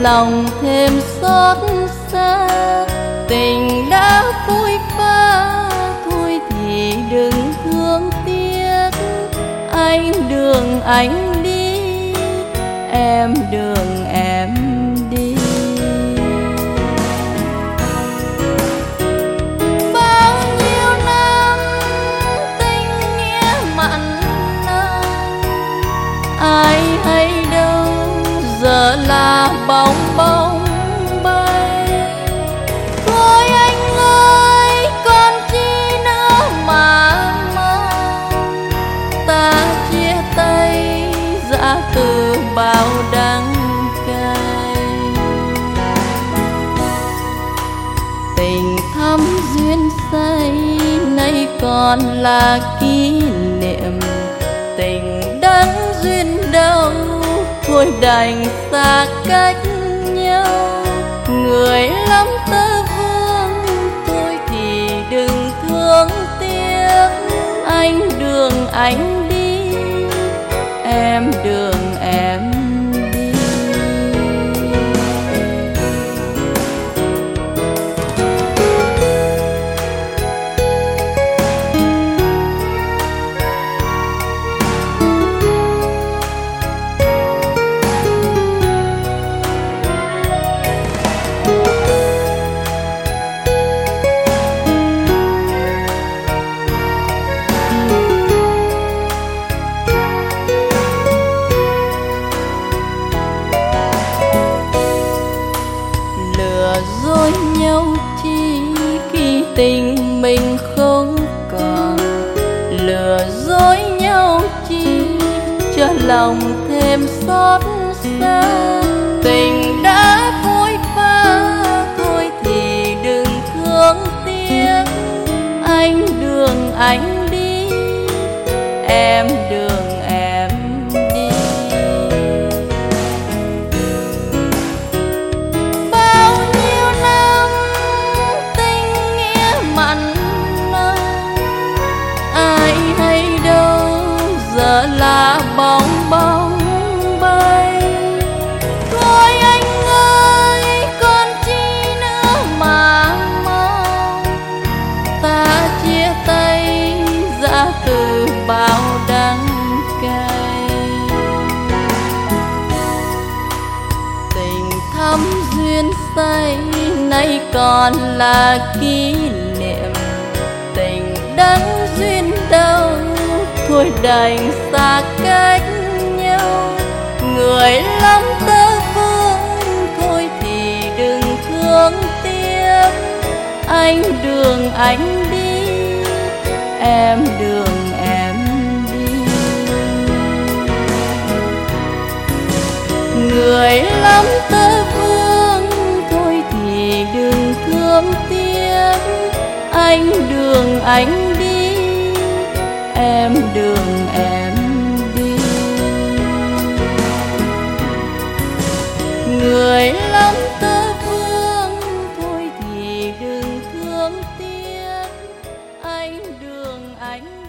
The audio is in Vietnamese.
lòng thêm xót xa. Tình đã phôi pha thôi thì đừng thương tiếc. Anh đường anh đi, em đường em đi. Bao nhiêu năm tình nghĩa mặn nồng, ai hay đâu giờ là bóng bóng bay. Thôi anh ơi còn chi nữa mà mong, ta chia tay giã từ bao đắng cay. Tình thắm duyên say nay còn là kỷ niệm. Tình đắng duyên đâu thôi đành xa cách nhau. Người lắm tơ vương thôi thì đừng thương tiếc. Anh đường anh đi, em đường em đi. Dối nhau chi khi tình mình không còn. Lừa dối nhau chi cho lòng thêm xót xa. Tình đã phôi pha thôi thì đừng thương tiếc. Anh đường anh đi, em đường em đi. Bao nhiêu năm tình nghĩa mặn nồng, ai hay đâu giờ là bóng bóng bay. Thôi anh ơi còn chi nữa mà mong, ta chia tay giã từ bao đắng cay. Tình thắm duyên say nay còn là kỷ niệm. Tình đắng duyên đâu thôi đành xa cách nhau. Người lắm tơ vương thôi thì đừng thương tiếc. Anh đường anh đi, em đường em đi. Người lắm tơ vương thôi thì đừng thương tiếc. Anh đường anh đi, em đường em đi. Người lắm tơ vương thôi thì đừng thương tiếc. Anh đường anh